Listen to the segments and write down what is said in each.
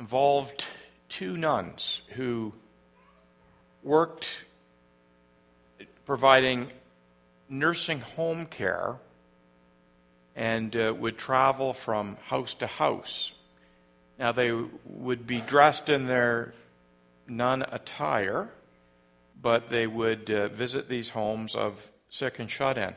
involved two nuns who worked providing nursing home care and would travel from house to house. Now, they would be dressed in their nun attire, but they would visit these homes of sick and shut-in.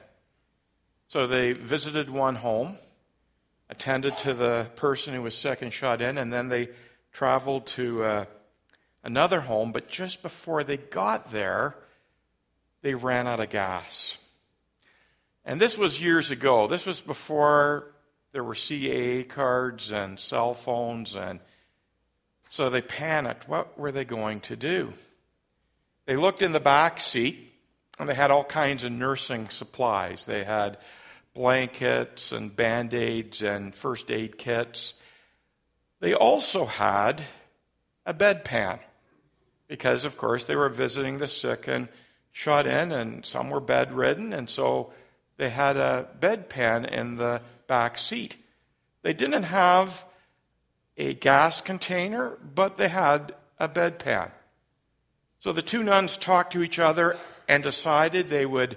So they visited one home, attended to the person who was sick and shut in, and then they traveled to another home, but just before they got there, they ran out of gas. And this was years ago. This was before there were CAA cards and cell phones, and so they panicked. What were they going to do? They looked in the back seat, and they had all kinds of nursing supplies. They had blankets and Band-Aids and first aid kits. They also had a bedpan because, of course, they were visiting the sick and shut in, and some were bedridden, and so they had a bedpan in the back seat. They didn't have a gas container, but they had a bedpan. So the two nuns talked to each other and decided they would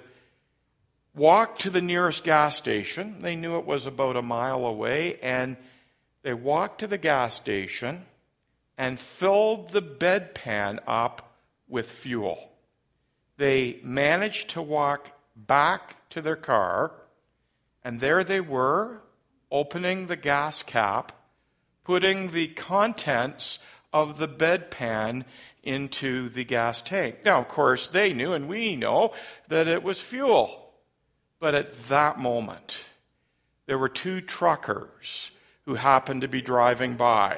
walk to the nearest gas station. They knew it was about a mile away, and they walked to the gas station and filled the bedpan up with fuel. They managed to walk back to their car, and there they were, opening the gas cap, putting the contents of the bedpan into the gas tank. Now, of course, they knew, and we know, that it was fuel. But at that moment, there were two truckers who happened to be driving by,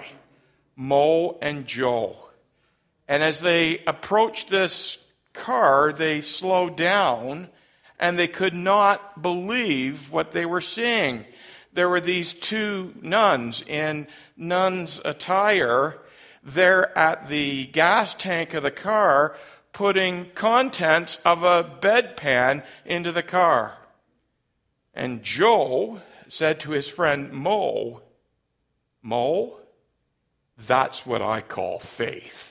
Mo and Joe. And as they approached this car, they slowed down, and they could not believe what they were seeing. There were these two nuns in nuns' attire there at the gas tank of the car, putting contents of a bedpan into the car. And Joe said to his friend Mo, that's what I call faith.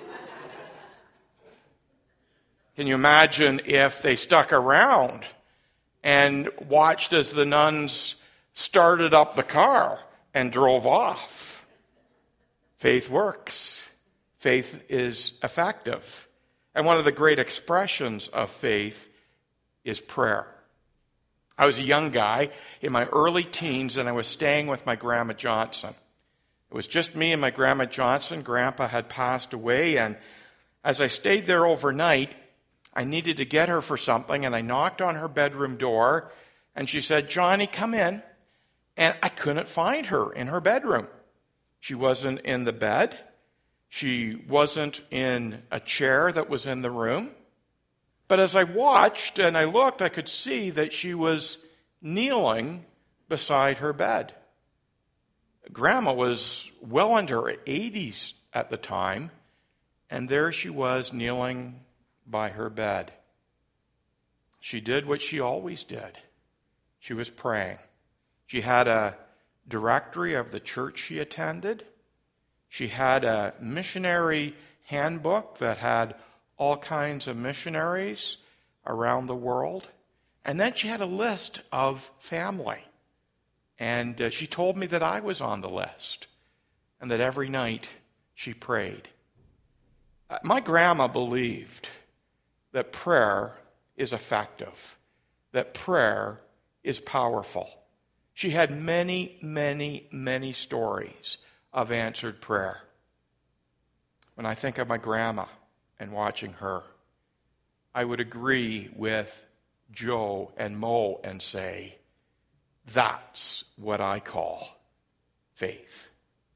Can you imagine if they stuck around and watched as the nuns started up the car and drove off? Faith works. Faith is effective. And one of the great expressions of faith is prayer. I was a young guy in my early teens, and I was staying with my Grandma Johnson. It was just me and my Grandma Johnson. Grandpa had passed away, and as I stayed there overnight, I needed to get her for something, and I knocked on her bedroom door, and she said, "Johnny, come in." And I couldn't find her in her bedroom. She wasn't in the bed. She wasn't in a chair that was in the room. But as I watched and I looked, I could see that she was kneeling beside her bed. Grandma was well into her 80s at the time, and there she was kneeling by her bed. She did what she always did. She was praying. She had a directory of the church she attended. She had a missionary handbook that had all kinds of missionaries around the world. And then she had a list of family. And she told me that I was on the list and that every night she prayed. My grandma believed that prayer is effective, that prayer is powerful. She had many, many, many stories of answered prayer. When I think of my grandma and watching her, I would agree with Joe and Mo and say, that's what I call faith.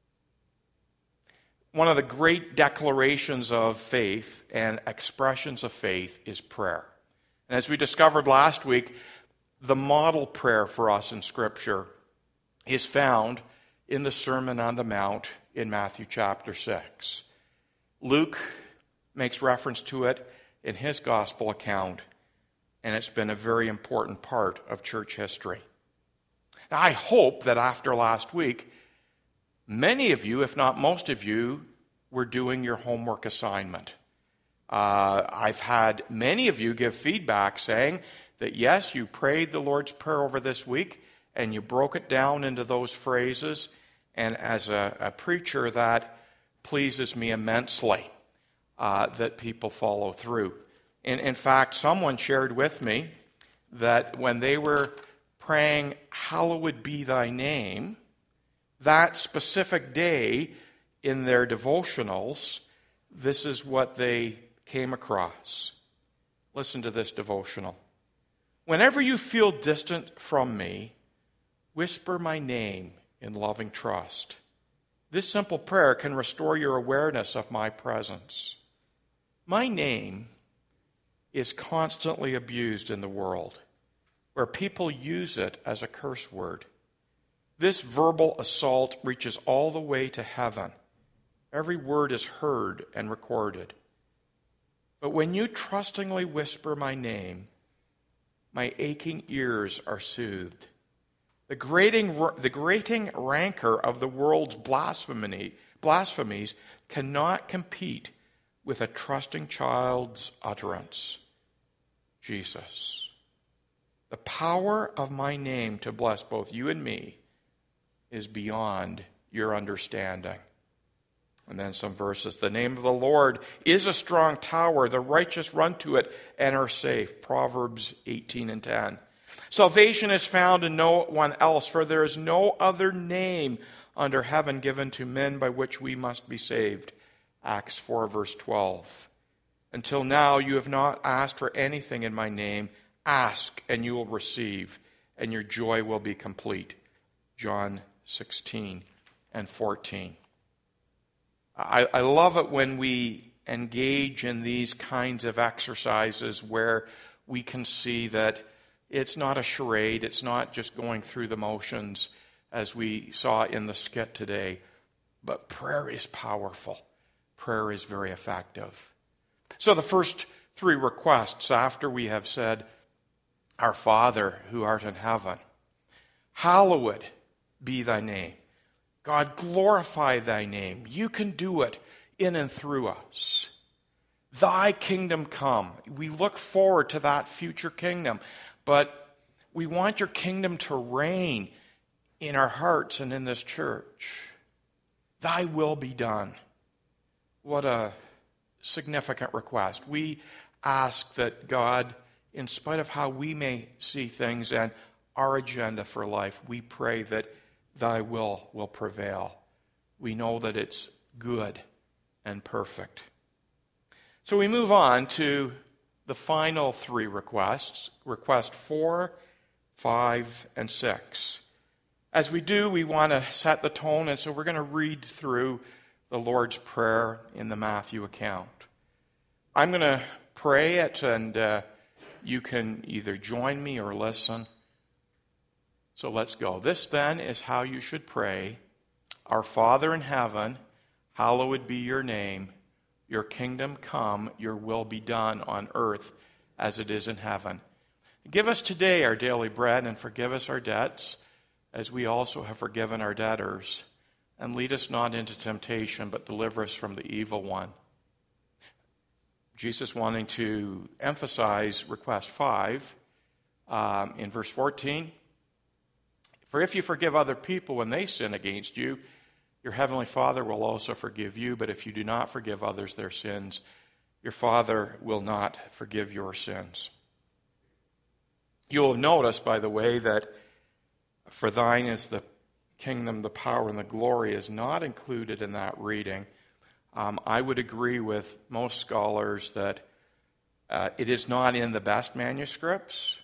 One of the great declarations of faith and expressions of faith is prayer. And as we discovered last week, the model prayer for us in Scripture is found in the Sermon on the Mount in Matthew chapter 6. Luke makes reference to it in his gospel account, and it's been a very important part of church history. Now, I hope that after last week, many of you, if not most of you, were doing your homework assignment. I've had many of you give feedback saying that, yes, you prayed the Lord's Prayer over this week, and you broke it down into those phrases, and as a preacher, that pleases me immensely, that people follow through. And in fact, someone shared with me that when they were praying, "Hallowed be thy name," that specific day in their devotionals, this is what they came across. Listen to this devotional. "Whenever you feel distant from me, whisper my name in loving trust. This simple prayer can restore your awareness of my presence. My name is constantly abused in the world, where people use it as a curse word. This verbal assault reaches all the way to heaven. Every word is heard and recorded. But when you trustingly whisper my name, my aching ears are soothed. The grating rancor of the world's blasphemies cannot compete with a trusting child's utterance. Jesus. The power of my name to bless both you and me is beyond your understanding." And then some verses. "The name of the Lord is a strong tower. The righteous run to it and are safe." Proverbs 18:10. "Salvation is found in no one else, for there is no other name under heaven given to men by which we must be saved." Acts 4, verse 12. "Until now you have not asked for anything in my name. Ask, and you will receive, and your joy will be complete." John 16 and 14. I love it when we engage in these kinds of exercises where we can see that it's not a charade, it's not just going through the motions as we saw in the skit today, but prayer is powerful. Prayer is very effective. So the first three requests after we have said, "Our Father who art in heaven, hallowed be thy name." God, glorify thy name. You can do it in and through us. Thy kingdom come. We look forward to that future kingdom, but we want your kingdom to reign in our hearts and in this church. Thy will be done. What a significant request. We ask that God, in spite of how we may see things and our agenda for life, we pray that thy will prevail. We know that it's good and perfect. So we move on to the final three requests, request 4, 5, and 6. As we do, we want to set the tone, and so we're going to read through the Lord's Prayer in the Matthew account. I'm going to pray it, and you can either join me or listen. So let's go. "This then is how you should pray. Our Father in heaven, hallowed be your name. Your kingdom come, your will be done on earth as it is in heaven. Give us today our daily bread, and forgive us our debts, as we also have forgiven our debtors. And lead us not into temptation, but deliver us from the evil one." Jesus wanting to emphasize request 5 in verse 14. "For if you forgive other people when they sin against you, your heavenly Father will also forgive you. But if you do not forgive others their sins, your Father will not forgive your sins." You'll have noticed, by the way, that "for thine is the kingdom, the power, and the glory" is not included in that reading. I would agree with most scholars that it is not in the best manuscripts.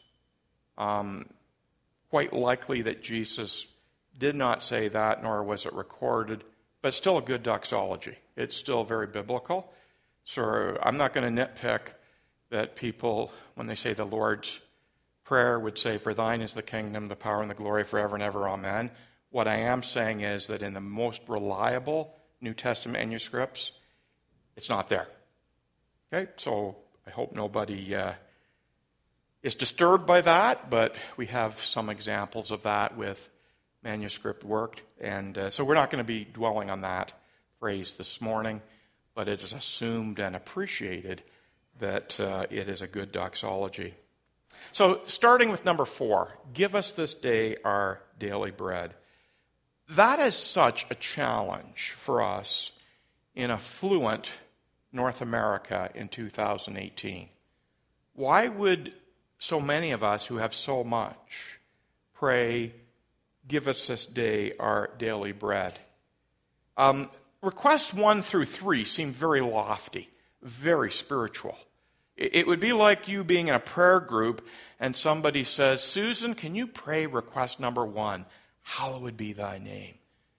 Quite likely that Jesus did not say that, nor was it recorded, but still a good doxology. It's still very biblical. So I'm not going to nitpick that people, when they say the Lord's Prayer, would say, "For thine is the kingdom, the power, and the glory forever and ever, amen." What I am saying is that in the most reliable New Testament manuscripts, it's not there. Okay, so I hope nobody is disturbed by that, but we have some examples of that with manuscript worked. And so we're not going to be dwelling on that phrase this morning, but it is assumed and appreciated that it is a good doxology. So starting with number 4, give us this day our daily bread. That is such a challenge for us in affluent North America in 2018. Why would so many of us who have so much pray, give us this day our daily bread? Requests 1 through 3 seem very lofty, very spiritual. It would be like you being in a prayer group and somebody says, Susan, can you pray request number 1? Hallowed be thy name.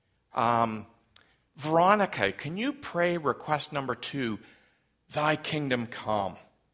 Veronica, can you pray request number 2? Thy kingdom come.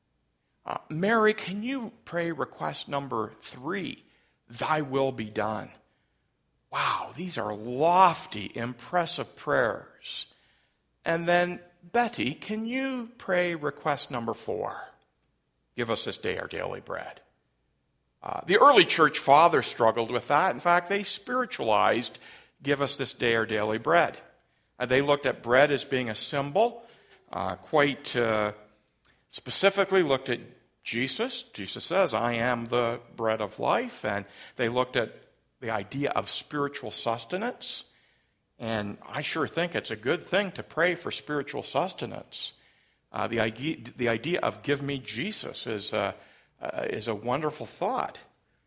Mary, can you pray request number 3? Thy will be done. Wow, these are lofty, impressive prayers. And then, Betty, can you pray request number 4? Give us this day our daily bread. The early church fathers struggled with that. In fact, they spiritualized, give us this day our daily bread. They looked at bread as being a symbol, quite specifically looked at Jesus. Jesus says, I am the bread of life. And they looked at the idea of spiritual sustenance. And I sure think it's a good thing to pray for spiritual sustenance. The idea of give me Jesus is a wonderful thought.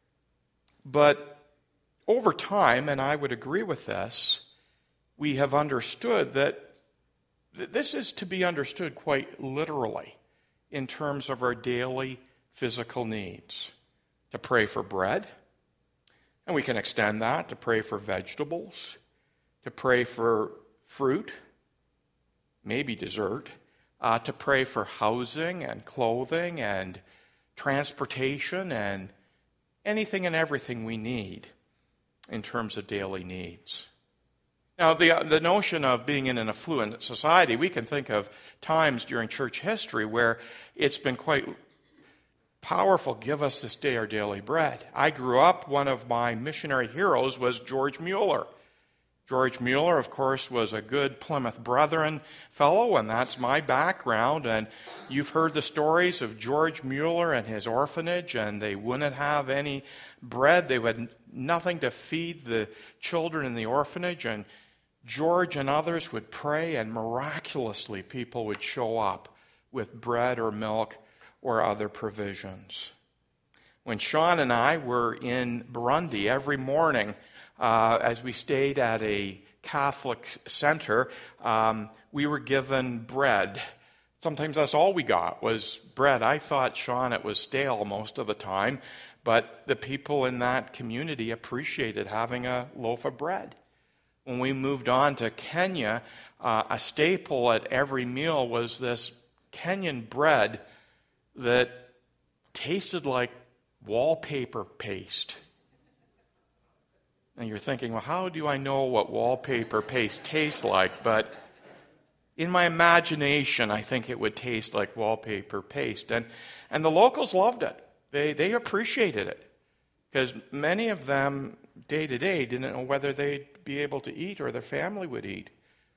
But over time, and I would agree with this, we have understood that this is to be understood quite literally in terms of our daily physical needs. To pray for bread, and we can extend that to pray for vegetables, to pray for fruit, maybe dessert, to pray for housing and clothing and transportation and anything and everything we need in terms of daily needs. Now, the notion of being in an affluent society, we can think of times during church history where it's been quite powerful, give us this day our daily bread. I grew up, one of my missionary heroes was George Mueller. George Mueller, of course, was a good Plymouth Brethren fellow, and that's my background. And you've heard the stories of George Mueller and his orphanage, and they wouldn't have any bread. They had nothing to feed the children in the orphanage, and George and others would pray, and miraculously people would show up with bread or milk or other provisions. When Sean and I were in Burundi every morning, as we stayed at a Catholic center, we were given bread. Sometimes that's all we got was bread. I thought, Sean, it was stale most of the time, but the people in that community appreciated having a loaf of bread. When we moved on to Kenya, a staple at every meal was this Kenyan bread that tasted like wallpaper paste. And you're thinking, well, how do I know what wallpaper paste tastes like? But in my imagination, I think it would taste like wallpaper paste. And the locals loved it. They appreciated it. Because many of them, day to day, didn't know whether they'd be able to eat or their family would eat.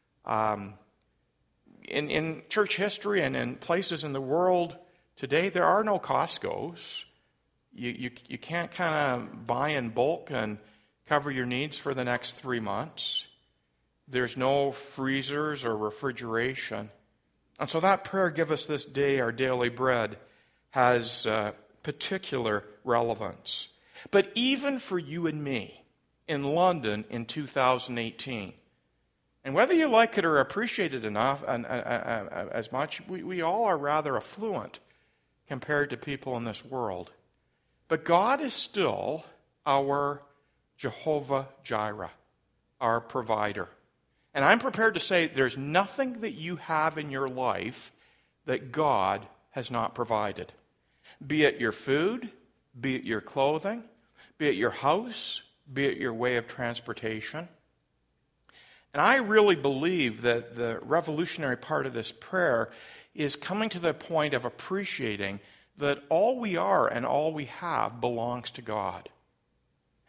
In church history and in places in the world today, there are no Costco's. You can't kind of buy in bulk and cover your needs for the next 3 months. There's no freezers or refrigeration. And so that prayer, give us this day our daily bread, has particular relevance. But even for you and me in London in 2018, and whether you like it or appreciate it enough and as much, we all are rather affluent compared to people in this world. But God is still our Jehovah Jireh, our provider. And I'm prepared to say there's nothing that you have in your life that God has not provided. Be it your food, be it your clothing, be it your house, be it your way of transportation. And I really believe that the revolutionary part of this prayer is coming to the point of appreciating that all we are and all we have belongs to God.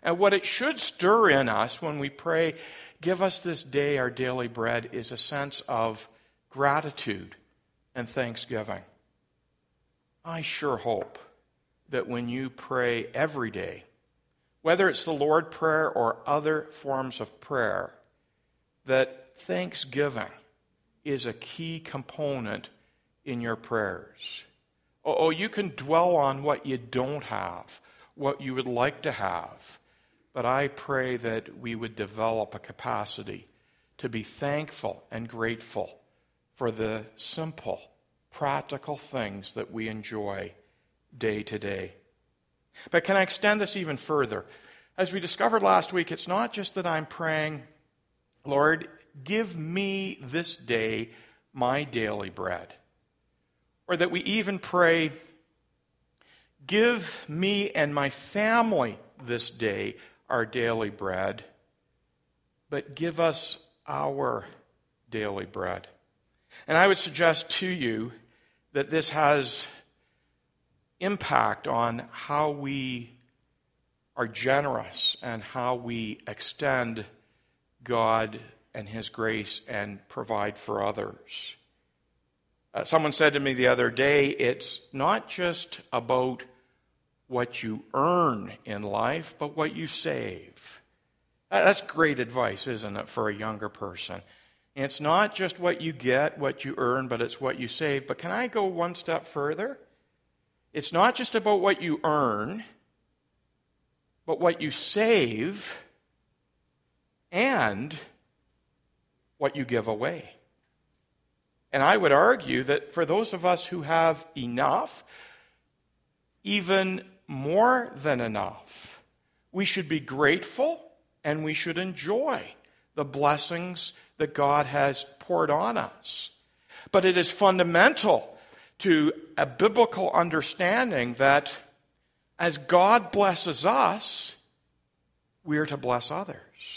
And what it should stir in us when we pray, give us this day our daily bread, is a sense of gratitude and thanksgiving. I sure hope that when you pray every day, whether it's the Lord Prayer or other forms of prayer, that thanksgiving is a key component in your prayers. Oh, you can dwell on what you don't have, what you would like to have, but I pray that we would develop a capacity to be thankful and grateful for the simple, practical things that we enjoy day to day. But can I extend this even further? As we discovered last week, it's not just that I'm praying, Lord, give me this day my daily bread. Or that we even pray, give me and my family this day our daily bread, but give us our daily bread. And I would suggest to you that this has impact on how we are generous and how we extend God and His grace and provide for others. Someone said to me the other day, it's not just about what you earn in life, but what you save. That's great advice, isn't it, for a younger person? It's not just what you get, what you earn, but it's what you save. But can I go one step further? It's not just about what you earn, but what you save and what you give away. And I would argue that for those of us who have enough, even more than enough, we should be grateful and we should enjoy the blessings that God has poured on us. But it is fundamental to a biblical understanding that as God blesses us, we are to bless others.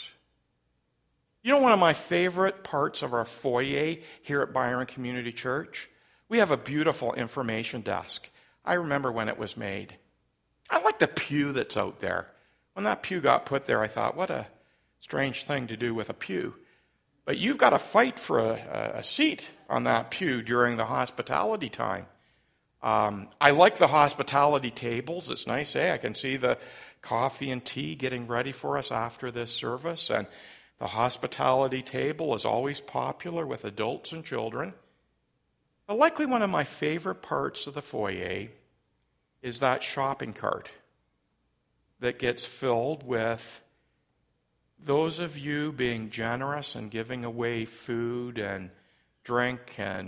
You know, one of my favorite parts of our foyer here at Byron Community Church? We have a beautiful information desk. I remember when it was made. I like the pew that's out there. When that pew got put there, I thought, what a strange thing to do with a pew. But you've got to fight for a seat on that pew during the hospitality time. I like the hospitality tables. It's nice, I can see the coffee and tea getting ready for us after this service. And the hospitality table is always popular with adults and children. But likely one of my favorite parts of the foyer is that shopping cart that gets filled with those of you being generous and giving away food and drink and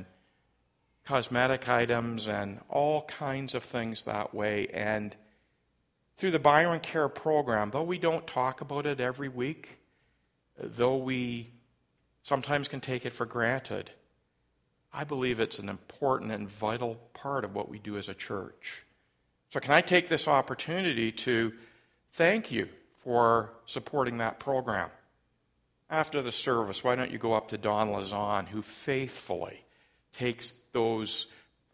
cosmetic items and all kinds of things that way. And through the Byron Care program, though we don't talk about it every week, though we sometimes can take it for granted, I believe it's an important and vital part of what we do as a church. So can I take this opportunity to thank you for supporting that program? After the service, why don't you go up to Don Lazan, who faithfully takes those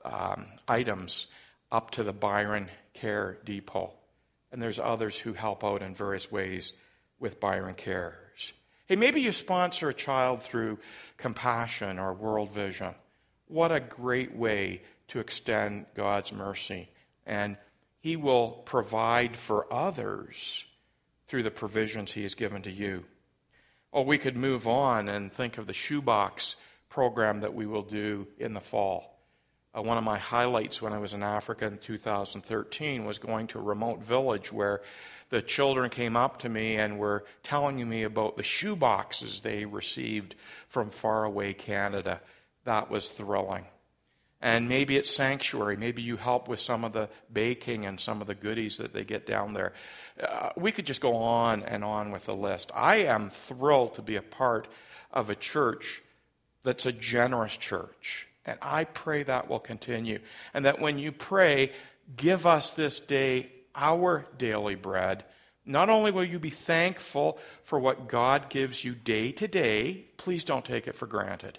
items up to the Byron Care Depot. And there's others who help out in various ways with Byron Cares. Hey, maybe you sponsor a child through Compassion or World Vision. What a great way to extend God's mercy. And He will provide for others through the provisions He has given to you. Or we could move on and think of the shoebox program that we will do in the fall. One of my highlights when I was in Africa in 2013 was going to a remote village where the children came up to me and were telling me about the shoeboxes they received from faraway Canada. That was thrilling. And maybe it's Sanctuary. Maybe you help with some of the baking and some of the goodies that they get down there. We could just go on and on with the list. I am thrilled to be a part of a church that's a generous church. And I pray that will continue. And that when you pray, give us this day our daily bread, not only will you be thankful for what God gives you day to day, please don't take it for granted.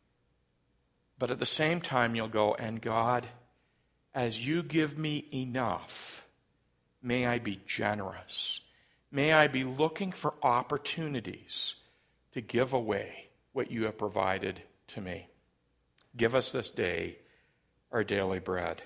But at the same time, you'll go, and God, as you give me enough, may I be generous. may I be looking for opportunities to give away what you have provided to me. Give us this day our daily bread.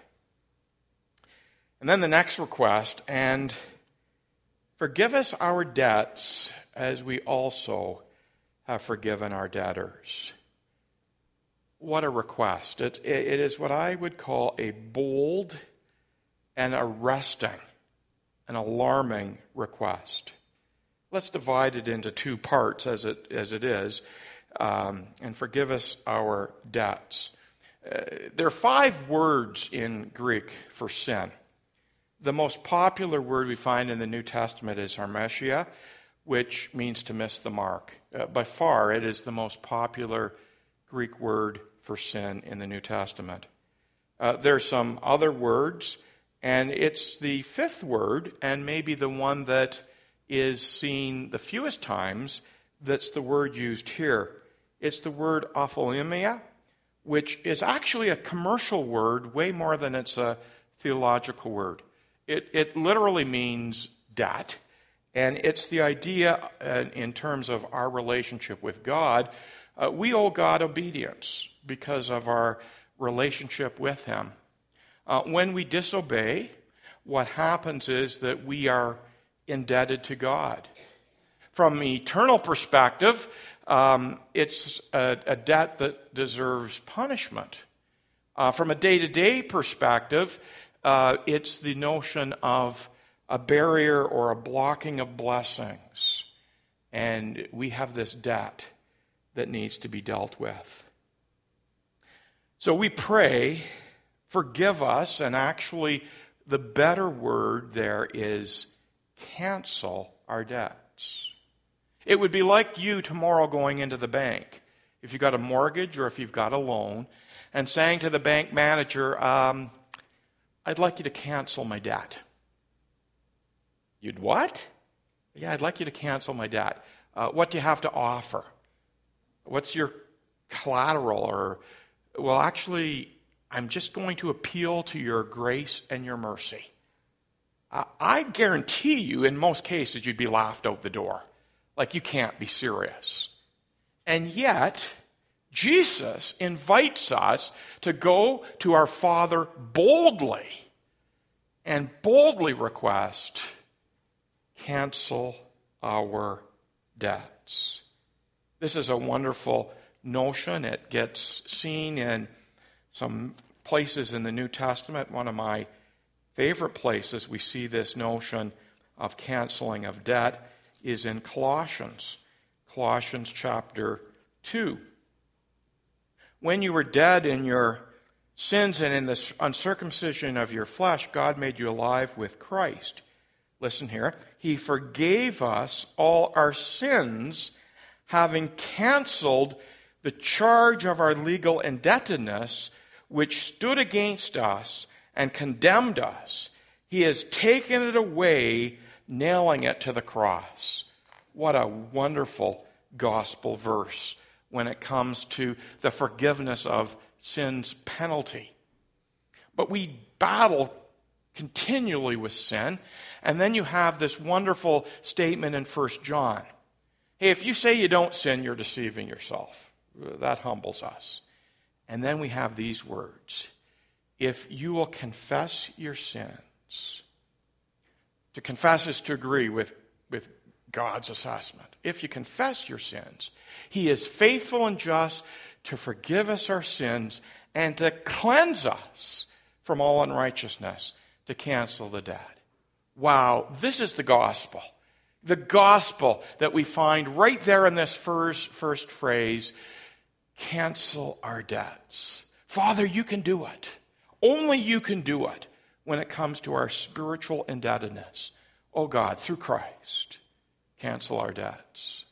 And then the next request, and forgive us our debts as we also have forgiven our debtors. What a request. It is what I would call a bold and arresting, an alarming request. Let's divide it into two parts as it is, and forgive us our debts. There are 5 words in Greek for sin. The most popular word we find in the New Testament is hamartia, which means to miss the mark. By far, it is the most popular Greek word for sin in the New Testament. There are some other words, and it's the 5th word, and maybe the one that is seen the fewest times, that's the word used here. It's the word apholemia, which is actually a commercial word way more than it's a theological word. It literally means debt, and it's the idea in terms of our relationship with God. We owe God obedience because of our relationship with Him. When we disobey, what happens is that we are indebted to God. From an eternal perspective, it's a debt that deserves punishment. From a day-to-day perspective, it's the notion of a barrier or a blocking of blessings. And we have this debt that needs to be dealt with. So we pray, forgive us, and actually the better word there is cancel our debts. It would be like you tomorrow going into the bank, if you've got a mortgage or if you've got a loan, and saying to the bank manager, I'd like you to cancel my debt. You'd what? Yeah, I'd like you to cancel my debt. What do you have to offer? What's your collateral? Or, well, actually, I'm just going to appeal to your grace and your mercy. I guarantee you, in most cases, you'd be laughed out the door. Like, you can't be serious. And yet, Jesus invites us to go to our Father boldly and boldly request, cancel our debts. This is a wonderful notion. It gets seen in some places in the New Testament. One of my favorite places we see this notion of canceling of debt is in Colossians. Colossians chapter 2. When you were dead in your sins and in the uncircumcision of your flesh, God made you alive with Christ. Listen here. He forgave us all our sins, having canceled the charge of our legal indebtedness, which stood against us and condemned us. He has taken it away, nailing it to the cross. What a wonderful gospel verse when it comes to the forgiveness of sin's penalty. But we battle continually with sin, and then you have this wonderful statement in 1 John. Hey, if you say you don't sin, you're deceiving yourself. That humbles us. And then we have these words. If you will confess your sins, to confess is to agree with God's assessment. If you confess your sins, He is faithful and just to forgive us our sins and to cleanse us from all unrighteousness, to cancel the debt. Wow, this is the gospel. The gospel that we find right there in this first phrase, cancel our debts. Father, you can do it. Only you can do it when it comes to our spiritual indebtedness. Oh God, through Christ, cancel our debts.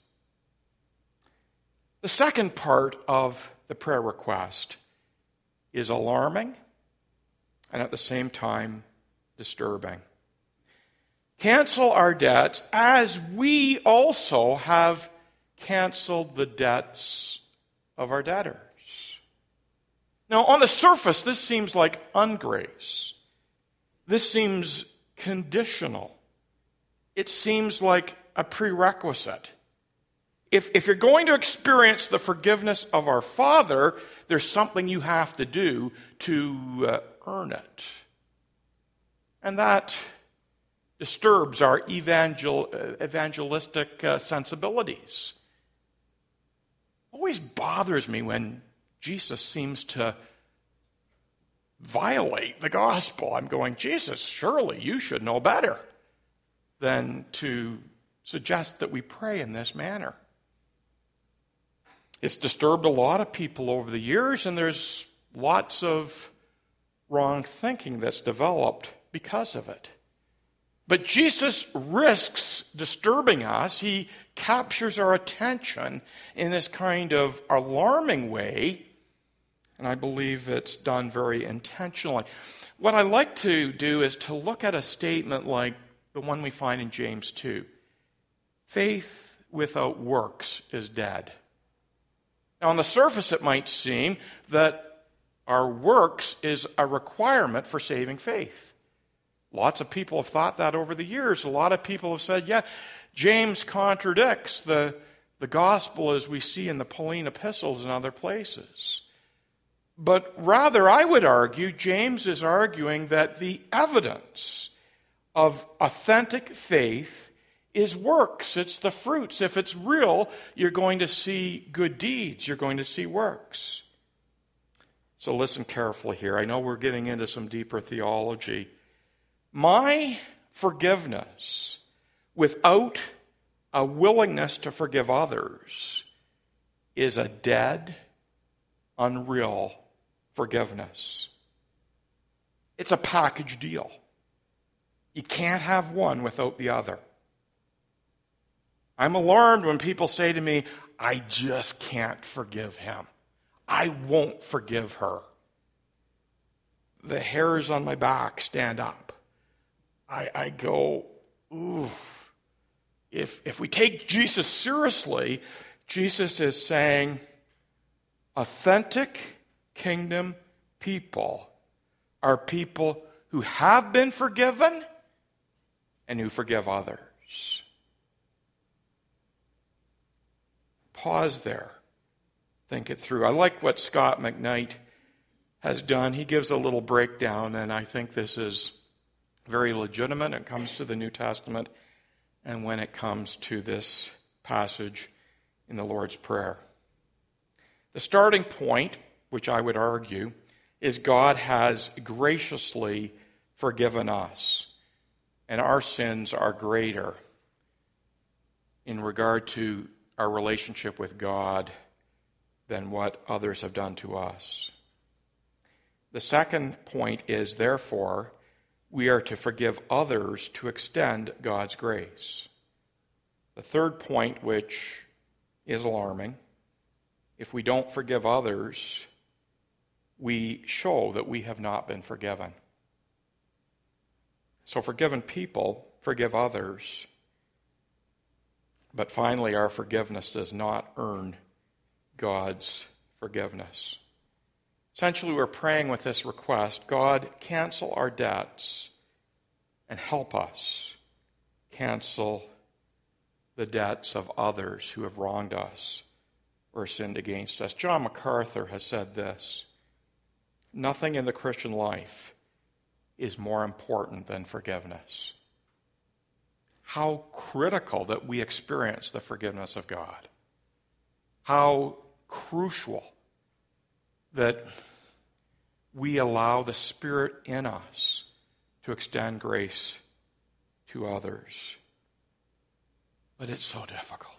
The second part of the prayer request is alarming and at the same time disturbing. Cancel our debts as we also have canceled the debts of our debtors. Now, on the surface, this seems like ungrace. This seems conditional. it seems like a prerequisite. If you're going to experience the forgiveness of our Father, there's something you have to do to earn it. And that disturbs our evangelistic sensibilities. Always bothers me when Jesus seems to violate the gospel. I'm going, Jesus, surely you should know better than to suggest that we pray in this manner. It's disturbed a lot of people over the years, and there's lots of wrong thinking that's developed because of it. But Jesus risks disturbing us. He captures our attention in this kind of alarming way, and I believe it's done very intentionally. What I like to do is to look at a statement like the one we find in James 2. Faith without works is dead. Now, on the surface, it might seem that our works is a requirement for saving faith. Lots of people have thought that over the years. A lot of people have said, yeah, James contradicts the gospel as we see in the Pauline epistles and other places. But rather, I would argue, James is arguing that the evidence of authentic faith is works. It's the fruits. If it's real, you're going to see good deeds. You're going to see works. So listen carefully here. I know we're getting into some deeper theology. My forgiveness without a willingness to forgive others is a dead, unreal forgiveness. It's a package deal. You can't have one without the other. I'm alarmed when people say to me, I just can't forgive him. I won't forgive her. The hairs on my back stand up. I go, ooh. If we take Jesus seriously, Jesus is saying, authentic kingdom people are people who have been forgiven and who forgive others. Pause there. Think it through. I like what Scott McKnight has done. He gives a little breakdown, and I think this is very legitimate. It comes to the New Testament and when it comes to this passage in the Lord's Prayer. The starting point, which I would argue, is God has graciously forgiven us, and our sins are greater in regard to our relationship with God than what others have done to us. The second point is, therefore, we are to forgive others to extend God's grace. The third point, which is alarming, if we don't forgive others, we show that we have not been forgiven. So forgiven people forgive others. But finally, our forgiveness does not earn God's forgiveness. Essentially, we're praying with this request, God, cancel our debts and help us cancel the debts of others who have wronged us or sinned against us. John MacArthur has said this, nothing in the Christian life is more important than forgiveness. How critical that we experience the forgiveness of God. How crucial that we allow the Spirit in us to extend grace to others. But it's so difficult.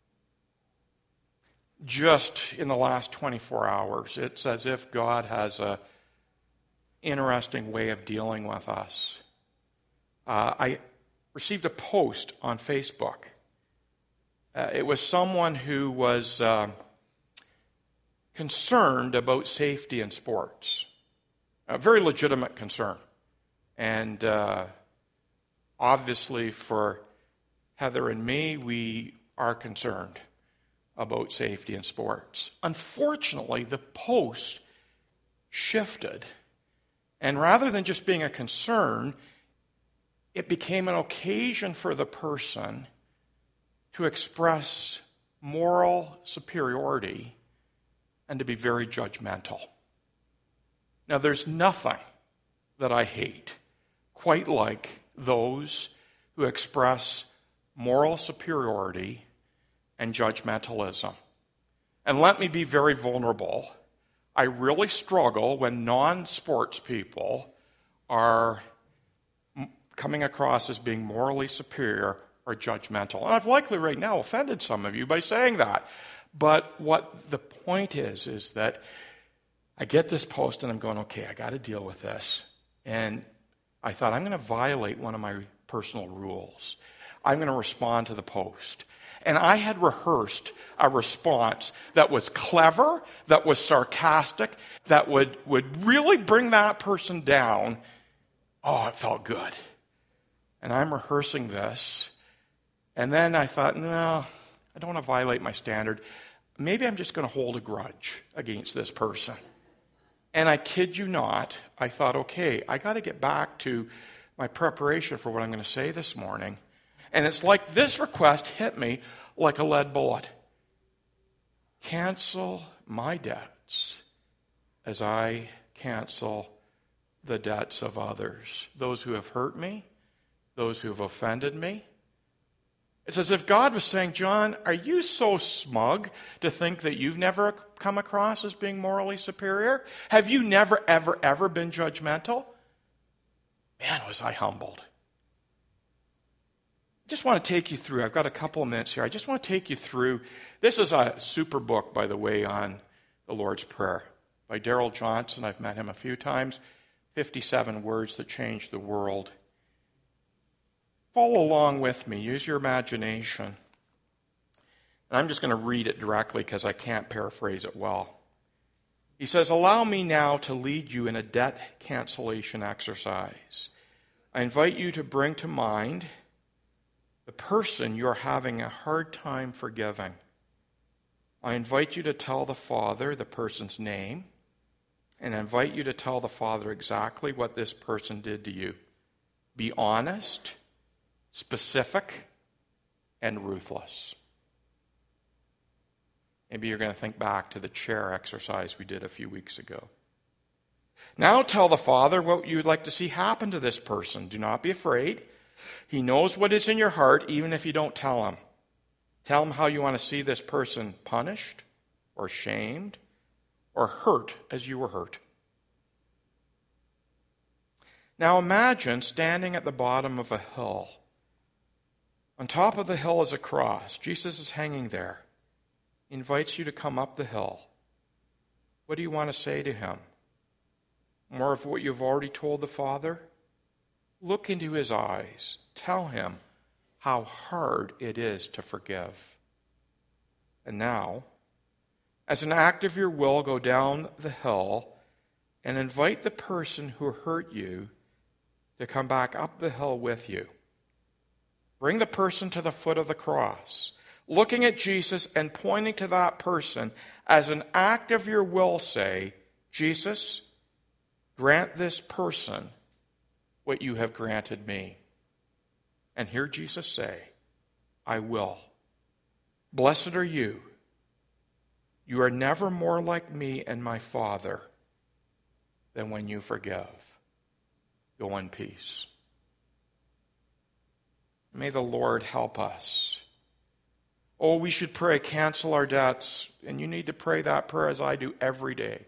Just in the last 24 hours, it's as if God has an interesting way of dealing with us. I received a post on Facebook. It was someone who was concerned about safety in sports. A very legitimate concern. And obviously for Heather and me, we are concerned about safety in sports. Unfortunately, the post shifted. And rather than just being a concern, it became an occasion for the person to express moral superiority and to be very judgmental. Now, there's nothing that I hate quite like those who express moral superiority and judgmentalism. And let me be very vulnerable. I really struggle when non-sports people are coming across as being morally superior or judgmental. And I've likely right now offended some of you by saying that. But what the point is that I get this post and I'm going, okay, I got to deal with this. And I thought, I'm going to violate one of my personal rules. I'm going to respond to the post. And I had rehearsed a response that was clever, that was sarcastic, that would really bring that person down. Oh, it felt good. And I'm rehearsing this. And then I thought, no, I don't want to violate my standard. Maybe I'm just going to hold a grudge against this person. And I kid you not, I thought, okay, I got to get back to my preparation for what I'm going to say this morning. And it's like this request hit me like a lead bullet. Cancel my debts as I cancel the debts of others. Those who have hurt me, those who have offended me. It's as if God was saying, John, are you so smug to think that you've never come across as being morally superior? Have you never, ever been judgmental? Man, was I humbled. I just want to take you through, I've got a couple of minutes here. I just want to take you through, this is a super book, by the way, on the Lord's Prayer by Darrell Johnson. I've met him a few times. 57 Words That Changed the World. Follow along with me. Use your imagination. And I'm just going to read it directly because I can't paraphrase it well. He says, allow me now to lead you in a debt cancellation exercise. I invite you to bring to mind the person you're having a hard time forgiving. I invite you to tell the Father the person's name, and I invite you to tell the Father exactly what this person did to you. Be honest, specific, and ruthless. Maybe you're going to think back to the chair exercise we did a few weeks ago. Now tell the Father what you would like to see happen to this person. Do not be afraid. He knows what is in your heart, even if you don't tell him. Tell him how you want to see this person punished, or shamed, or hurt as you were hurt. Now imagine standing at the bottom of a hill. On top of the hill is a cross. Jesus is hanging there. He invites you to come up the hill. What do you want to say to him? More of what you've already told the Father? Look into his eyes. Tell him how hard it is to forgive. And now, as an act of your will, go down the hill and invite the person who hurt you to come back up the hill with you. Bring the person to the foot of the cross, looking at Jesus and pointing to that person. As an act of your will, say, Jesus, grant this person what you have granted me. And hear Jesus say, I will. Blessed are you. You are never more like me and my Father than when you forgive. Go in peace. May the Lord help us. Oh, we should pray, cancel our debts. And you need to pray that prayer as I do every day.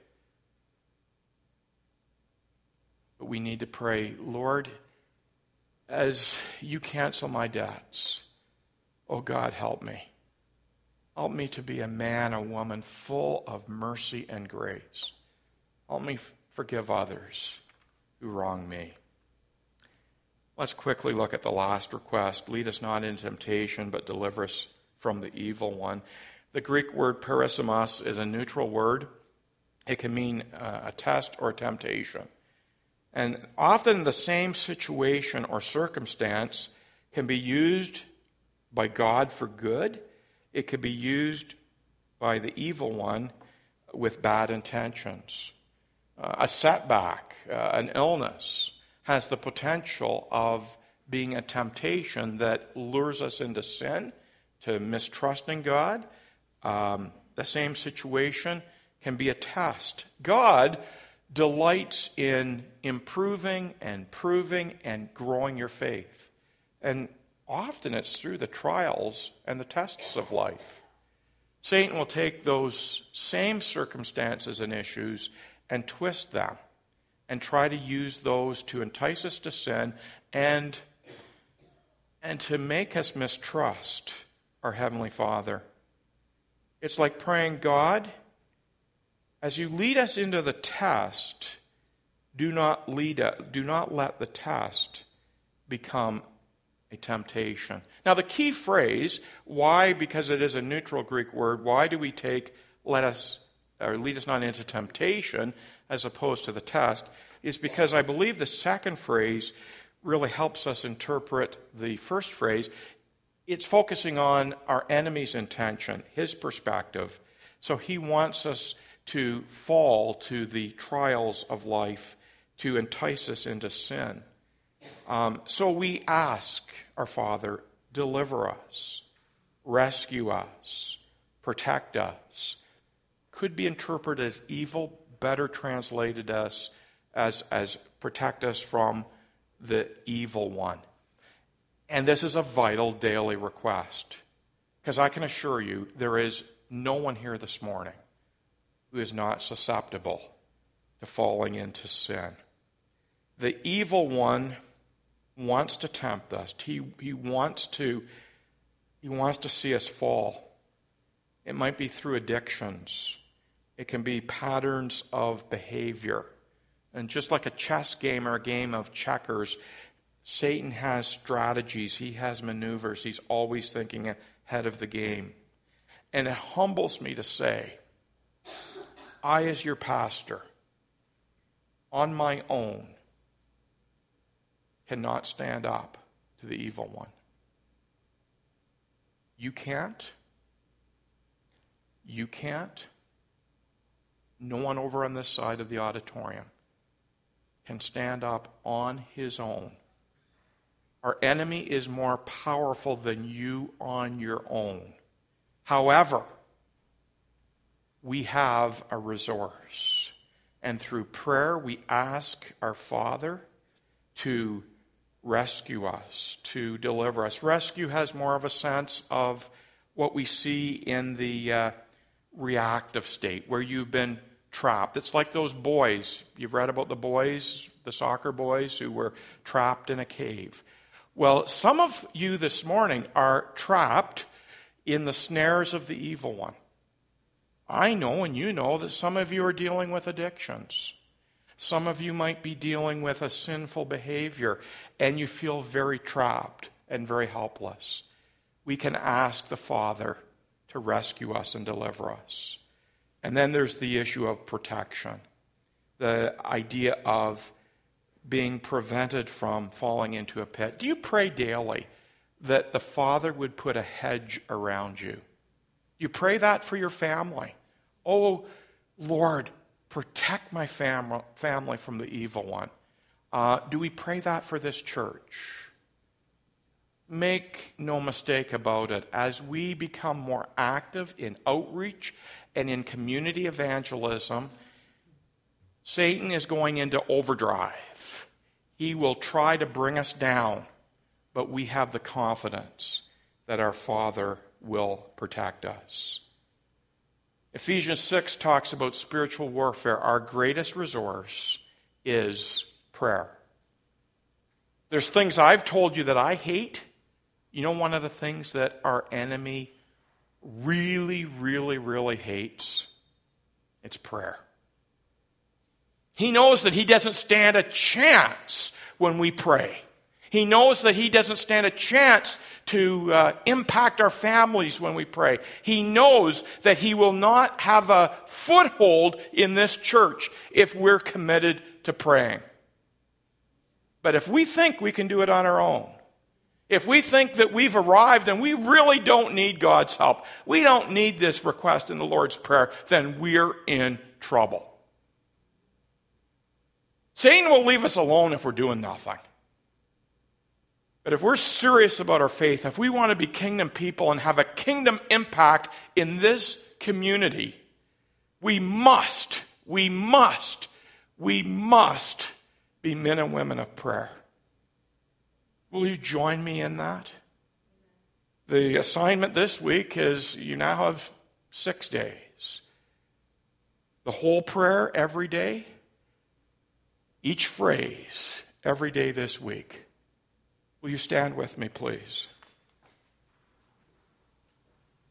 But we need to pray, Lord, as you cancel my debts, oh God, help me. Help me to be a man, a woman full of mercy and grace. Help me forgive others who wrong me. Let's quickly look at the last request. Lead us not into temptation, but deliver us from the evil one. The Greek word perissimos is a neutral word. It can mean a test or a temptation. And often the same situation or circumstance can be used by God for good. It could be used by the evil one with bad intentions. A setback, an illness, has the potential of being a temptation that lures us into sin, to mistrusting God. The same situation can be a test. God delights in improving and proving and growing your faith. And often it's through the trials and the tests of life. Satan will take those same circumstances and issues and twist them and try to use those to entice us to sin and to make us mistrust our Heavenly Father. It's like praying, God, as you lead us into the test, do not let the test become a temptation. Now, the key phrase, why, because it is a neutral Greek word, why do we take lead us not into temptation as opposed to the test, is because I believe the second phrase really helps us interpret the first phrase. It's focusing on our enemy's intention, his perspective. So he wants us to fall to the trials of life to entice us into sin. So we ask our Father, deliver us, rescue us, protect us. Could be interpreted as evil, better translated as protect us from the evil one. And this is a vital daily request, because I can assure you there is no one here this morning who is not susceptible to falling into sin. The evil one wants to tempt us. He wants to see us fall. It might be through addictions. It can be patterns of behavior. And just like a chess game or a game of checkers, Satan has strategies. He has maneuvers. He's always thinking ahead of the game. And it humbles me to say, I, as your pastor, on my own, cannot stand up to the evil one. You can't. You can't. No one over on this side of the auditorium can stand up on his own. Our enemy is more powerful than you on your own. However, we have a resource. And through prayer, we ask our Father to rescue us, to deliver us. Rescue has more of a sense of what we see in the reactive state, where you've been trapped. It's like those boys. You've read about the boys, the soccer boys who were trapped in a cave. Well, some of you this morning are trapped in the snares of the evil one. I know, and you know, that some of you are dealing with addictions. Some of you might be dealing with a sinful behavior, and you feel very trapped and very helpless. We can ask the Father to rescue us and deliver us. And then there's the issue of protection, the idea of being prevented from falling into a pit. Do you pray daily that the Father would put a hedge around you? You pray that for your family. Oh, Lord, protect my family from the evil one. Do we pray that for this church? Make no mistake about it. As we become more active in outreach and in community evangelism, Satan is going into overdrive. He will try to bring us down, but we have the confidence that our Father will protect us. Ephesians 6 talks about spiritual warfare. Our greatest resource is prayer. There's things I've told you that I hate. You know, one of the things that our enemy really, really, really hates? It's prayer. He knows that he doesn't stand a chance when we pray. He knows that he doesn't stand a chance to impact our families when we pray. He knows that he will not have a foothold in this church if we're committed to praying. But if we think we can do it on our own, if we think that we've arrived and we really don't need God's help, we don't need this request in the Lord's Prayer, then we're in trouble. Satan will leave us alone if we're doing nothing. But if we're serious about our faith, if we want to be kingdom people and have a kingdom impact in this community, we must be men and women of prayer. Will you join me in that? The assignment this week is you now have 6 days. The whole prayer every day, each phrase every day this week. Will you stand with me, please?